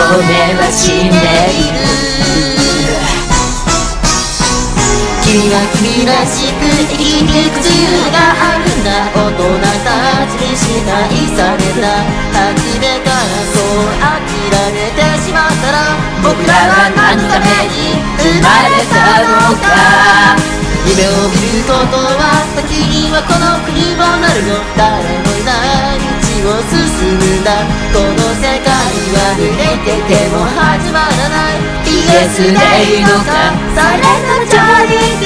目は死んでいる。君は君らしく生きていく自由があるんだ。大人たちに支配された。初めからそう諦めてしまったら、僕らは何のために生まれたのか。夢を見ることは時にはこの国をなるよ。誰もいない道を進むんだ。この世界は濡れてても始まらない。イエスでいいのか、サイレントジョーニー